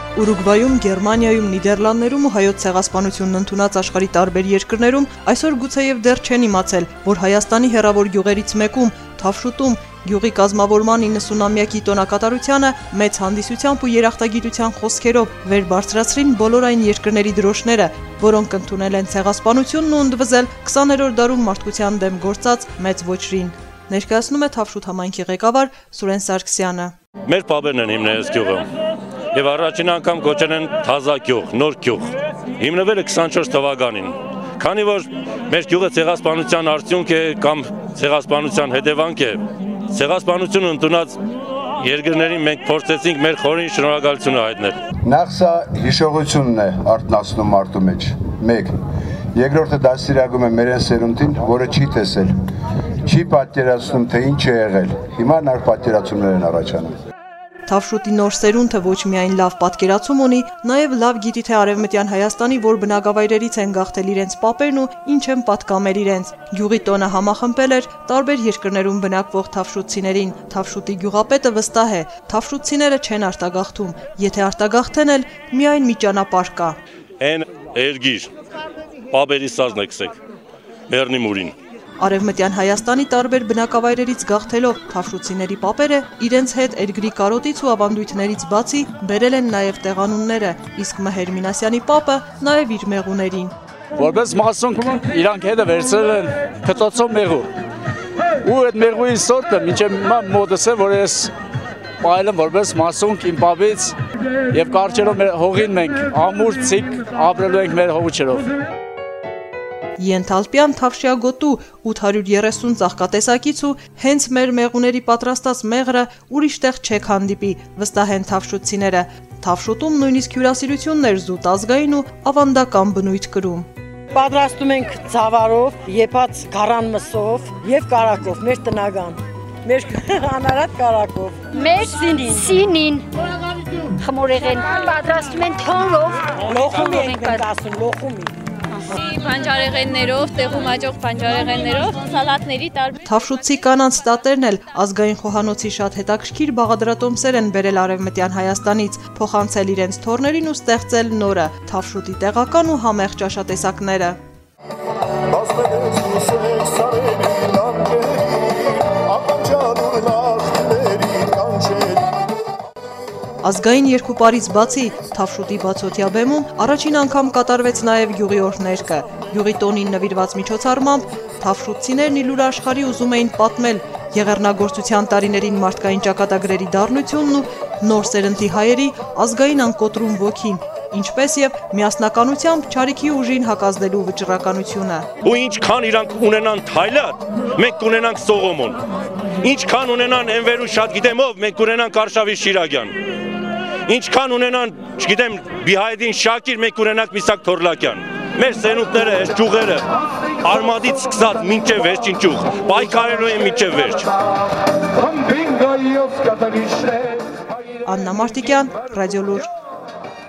Ուրուգվայում, Գերմանիայում, Նիդերլանդներում ու հայոց ցեղասպանությունն ընդունած աշխարհի տարբեր երկրներում այսօր գուցեև դեռ չեն իմացել, որ Հայաստանի հեռավոր գյուղերից մեկում, Թավշուտում, գյուղի կազմավորման 90-ամյակի տոնակատարությանը մեծ հանդիսությամբ ու երախտագիտության խոսքերով վեր բարձրացրին բոլոր այն երկրների դրոշները, որոնք ընդունել են ցեղասպանությունն ու ընդվզել 20-րդ դարում մարդկության դեմ գործած մեծ ոչրին։ Ներկայացնում է Թավշուտ համայնքի ղեկավար Սուրեն Սարգսյանը։ Մեր պապերն են հիմնել այս գյուղը եւ առաջին անգամ կոչել են Թազա գյուղ, նոր գյուղ։ Հիմնվել է 24 թվականին։ Քանի որ մեր գյուղը ցեղասպանության արդյունք է կամ ցեղասպանության հետևանք է, ցեղասպանությունը ընդունած երկրներին մենք փորձեցինք մեր խորին շնորհակալությունը հայտնել։ Նախ սա հիշողությունն է արտնասնում մարդու մեջ։ 1. Երկրորդը դաստիարակում է մեր սերունդին, որը չի տեսել, չի պատկերացնում, թե ինչ է եղել։ Հիմա նոր պատկերացումներ են առաջանում։ Թավշուտի նոր սերունդը ոչ միայն լավ պատկերացում ունի, նաև լավ գիտի թե Արևմտյան Հայաստանի որ բնակավայրերից են գաղթել իրենց պապերն ու ինչ են պատկամել իրենց։ Գյուղի տոնը համախմբել էր տարբեր երկրներում բնակվող թավշուտցիներին։ Թավշուտի գյուղապետը վստահ է, թավշուտցիները չեն արտագաղթում, եթե արտագաղթեն էլ միայն մի ճանապարհ կա։ Այն երգիր, պապերի սազն եկսեք, Բեռնի մուրին։ Արևմտյան Հայաստանի տարբեր բնակավայրերից գաղթելով թավշուտցիների պապերը իրենց հետ երկրի կարոտից ու ավանդույթներից բացի բերել են նաև տեղանունները, իսկ Մհեր Մինասյանի պապը նաև իր մեղուներին։ Որպես մասոնք իրանք հետը վերցրել են քթոցով մեղու։ Ու այդ մեղուի սորտը մինչև հիմա մոդս է, որ ես պայել եմ որպես մասոնք իմ պապից եւ կարճերով մեր հողին մենք ամուր ցիկ ապրելու ենք մեր հողուչերով։ Ենթալպյան Թավշյագոտու 830 ծաղկատեսակից ու հենց մեր մեղուների պատրաստած մեղրը ուրիշ տեղ չեք հանդիպի, վստահ են թավշուտցիները։ Թավշուտում նույնիսկ հյուրասիրություններ զուտ ազգային ու ավանդական բնույթ կրում։ Պատրաստում ենք ծավարով, եփած գարան մսով եւ կարակով, մեր տնական, մեր անարատ կարակով։ Մեր սինին, խմորեղեն, պատրաստում են թորով, լոխումի ենք ասում, լոխումի։ Բանջարեղեններով, տեղում աճող բանջարեղեններով, սալատների տարբեր։ Թավշուտցի կանանց տատերն էլ ազգային խոհանոցի շատ հետաքրքիր բաղադրատոմսեր են բերել Արևմտյան Հայաստանից, փոխանցել իրենց թորներին ու ստեղծել նորը, Թավշուտի տեղական ու համեղ ճաշատեսակները։ Ազգային երկուպարից բացի Թավշուտի բացօթյա բեմում առաջին անգամ կատարվեց նաև գյուղի օրհներգը։ Գյուղի տոնին նվիրված միջոցառմամբ թավշուտցիներն իլուր աշխարհի ուզում էին պատմել եղեռնագործության տարիներին մարդկային ճակատագրերի դառնությունն ու նոր սերնդի հայերի ազգային անկոտրում ոգին, ինչպես եւ միասնականությամբ չարիքի ուժին հակազդելու վճռականությունը։ Ու ինչքան իրանք ունենան Թայլատ, մենք կունենանք Սողոմոն։ Ինչքան ունենան Էնվերու շատ գիտեմ ով, մենք կունենանք Արշավի Շիրագյան։ Ինչքան ունենան, չգիտեմ, Բիհայդին Շակիր, մենք ունենանք Միսակ Թորլակյան։ Մեր սերունդները, այս ճյուղերը, արմատից սկսած մինչև վերջին ճյուղ, պայքարելու են մինչև վերջ։ Աննա Մարտիկյան, Ռադիոլուր։